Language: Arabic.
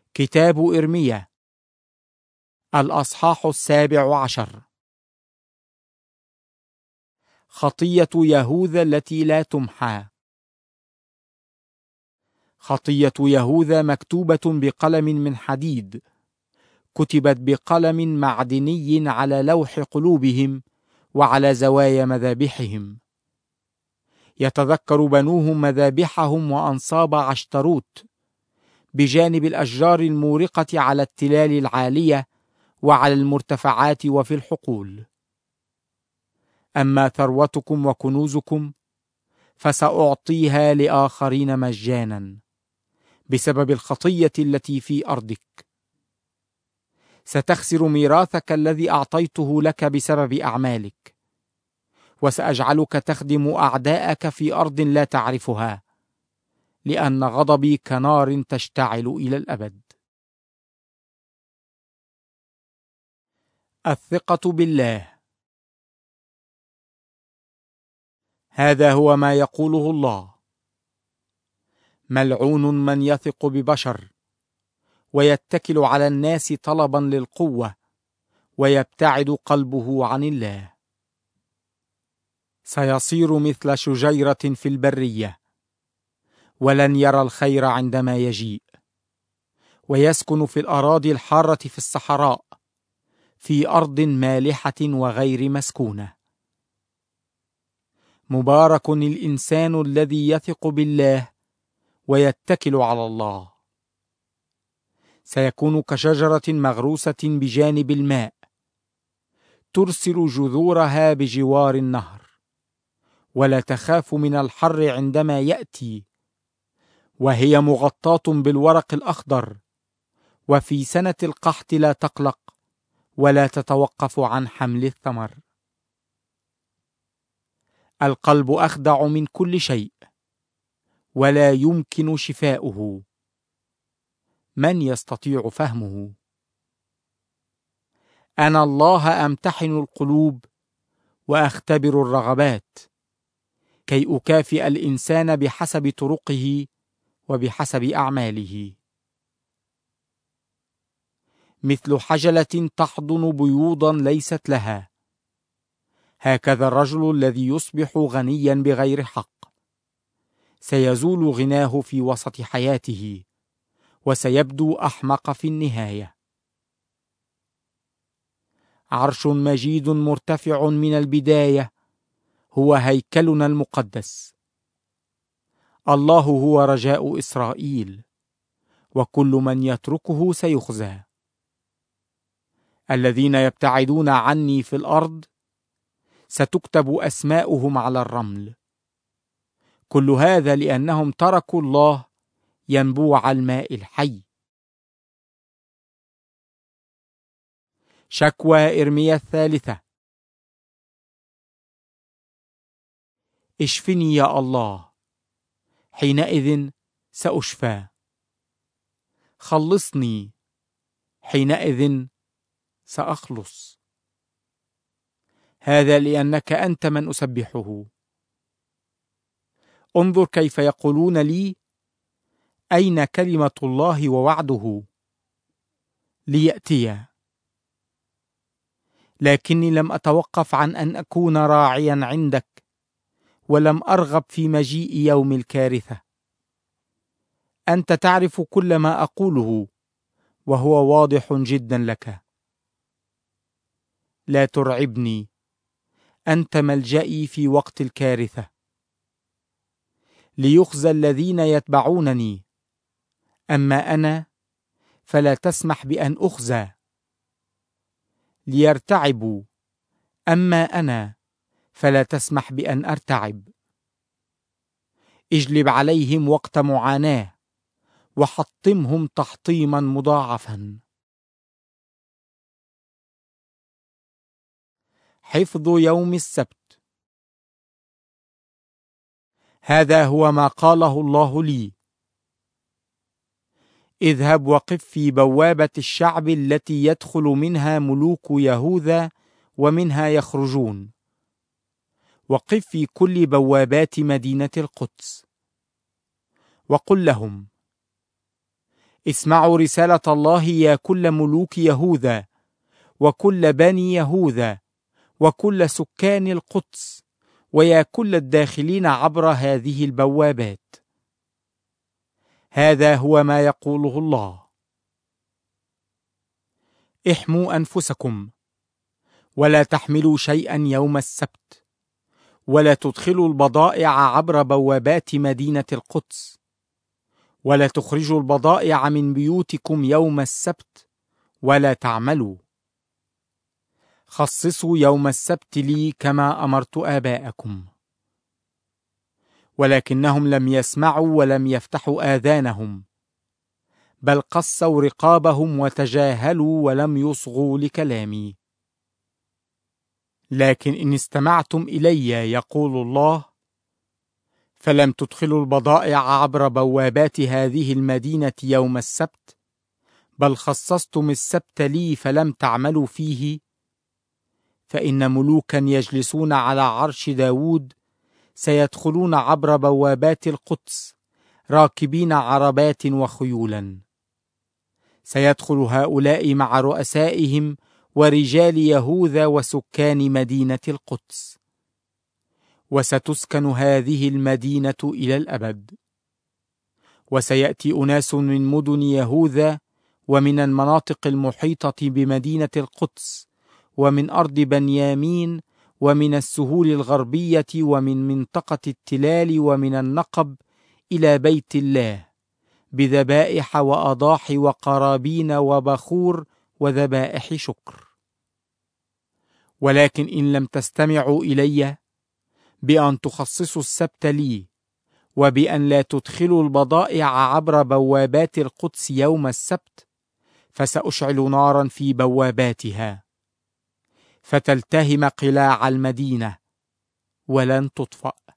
كتاب إرميا الأصحاح 17. خطية يهوذا التي لا تمحى. خطية يهوذا مكتوبة بقلم من حديد، كتبت بقلم معدني على لوح قلوبهم وعلى زوايا مذابحهم. يتذكر بنوهم مذابحهم وأنصاب عشتروت بجانب الأشجار المورقة على التلال العالية وعلى المرتفعات وفي الحقول. أما ثروتكم وكنوزكم فسأعطيها لآخرين مجانا بسبب الخطية التي في أرضك. ستخسر ميراثك الذي أعطيته لك بسبب أعمالك، وسأجعلك تخدم أعداءك في أرض لا تعرفها، لأن غضبي كنار تشتعل إلى الأبد. الثقة بالله. هذا هو ما يقوله الله: ملعون من يثق ببشر ويتكل على الناس طلبا للقوة ويبتعد قلبه عن الله. سيصير مثل شجيرة في البرية، ولن يرى الخير عندما يجيء، ويسكن في الأراضي الحارة في الصحراء، في أرض مالحة وغير مسكونة. مبارك الإنسان الذي يثق بالله ويتكل على الله. سيكون كشجرة مغروسة بجانب الماء، ترسل جذورها بجوار النهر، ولا تخاف من الحر عندما يأتي، وهي مغطاة بالورق الأخضر، وفي سنة القحط لا تقلق ولا تتوقف عن حمل الثمر. القلب أخدع من كل شيء، ولا يمكن شفاؤه. من يستطيع فهمه؟ أنا الله أمتحن القلوب وأختبر الرغبات، كي أكافئ الإنسان بحسب طرقه وبحسب أعماله. مثل حجلة تحضن بيوضا ليست لها، هكذا الرجل الذي يصبح غنيا بغير حق. سيزول غناه في وسط حياته، وسيبدو أحمق في النهاية. عرش مجيد مرتفع من البداية هو هيكلنا المقدس. الله هو رجاء إسرائيل، وكل من يتركه سيخزى. الذين يبتعدون عني في الأرض ستكتب أسماؤهم على الرمل. كل هذا لأنهم تركوا الله ينبوع الماء الحي. شكوى إرميا 3. اشفني يا الله، حينئذ سأشفى. خلصني، حينئذ سأخلص. هذا لأنك أنت من أسبحه. انظر كيف يقولون لي: أين كلمة الله ووعده ليأتي؟ لكني لم أتوقف عن أن أكون راعيا عندك، ولم أرغب في مجيء يوم الكارثة. أنت تعرف كل ما أقوله، وهو واضح جدا لك. لا ترعبني، أنت ملجئي في وقت الكارثة. ليخزى الذين يتبعونني، أما أنا فلا تسمح بأن أخزى. ليرتعبوا، أما أنا فلا تسمح بأن أرتعب. اجلب عليهم وقت معاناة، وحطمهم تحطيما مضاعفا. حفظ يوم السبت. هذا هو ما قاله الله لي: اذهب وقف في بوابة الشعب التي يدخل منها ملوك يهوذا ومنها يخرجون، وقف في كل بوابات مدينة القدس، وقل لهم: اسمعوا رسالة الله يا كل ملوك يهوذا، وكل بني يهوذا، وكل سكان القدس، ويا كل الداخلين عبر هذه البوابات. هذا هو ما يقوله الله: احموا أنفسكم، ولا تحملوا شيئا يوم السبت، ولا تدخلوا البضائع عبر بوابات مدينة القدس، ولا تخرجوا البضائع من بيوتكم يوم السبت، ولا تعملوا. خصصوا يوم السبت لي كما أمرت آباءكم. ولكنهم لم يسمعوا ولم يفتحوا آذانهم، بل قسوا رقابهم وتجاهلوا ولم يصغوا لكلامي. لكن إن استمعتم إلي، يقول الله، فلم تدخلوا البضائع عبر بوابات هذه المدينة يوم السبت، بل خصصتم السبت لي فلم تعملوا فيه، فإن ملوكا يجلسون على عرش داود سيدخلون عبر بوابات القدس راكبين عربات وخيولا. سيدخل هؤلاء مع رؤسائهم ورجال يهوذا وسكان مدينة القدس، وستسكن هذه المدينة إلى الأبد. وسيأتي أناس من مدن يهوذا ومن المناطق المحيطة بمدينة القدس ومن أرض بنيامين ومن السهول الغربية ومن منطقة التلال ومن النقب إلى بيت الله بذبائح وأضاحي وقرابين وبخور وذبائح شكر. ولكن إن لم تستمعوا إلي بأن تخصصوا السبت لي، وبأن لا تدخلوا البضائع عبر بوابات القدس يوم السبت، فسأشعل نارا في بواباتها فتلتهم قلاع المدينة ولن تطفأ.